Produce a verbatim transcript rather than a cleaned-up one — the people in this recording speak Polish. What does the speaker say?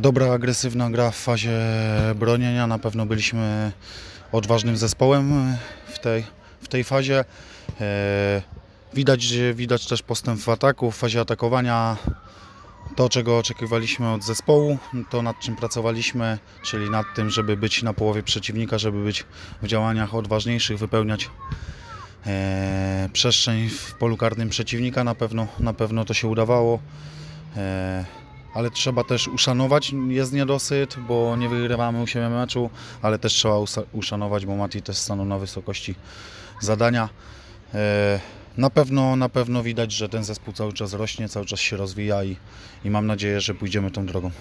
Dobra, agresywna gra w fazie bronienia. Na pewno byliśmy odważnym zespołem w tej, w tej fazie. E, Widać, widać też postęp w ataku, w fazie atakowania. To, czego oczekiwaliśmy od zespołu, to nad czym pracowaliśmy, czyli nad tym, żeby być na połowie przeciwnika, żeby być w działaniach odważniejszych, wypełniać e, przestrzeń w polu karnym przeciwnika. Na pewno, na pewno to się udawało. E, ale trzeba też uszanować, jest niedosyt, bo nie wygrywamy u siebie meczu, ale też trzeba uszanować, bo Mati też stanął na wysokości zadania. E, Na pewno, na pewno widać, że ten zespół cały czas rośnie, cały czas się rozwija i, i mam nadzieję, że pójdziemy tą drogą.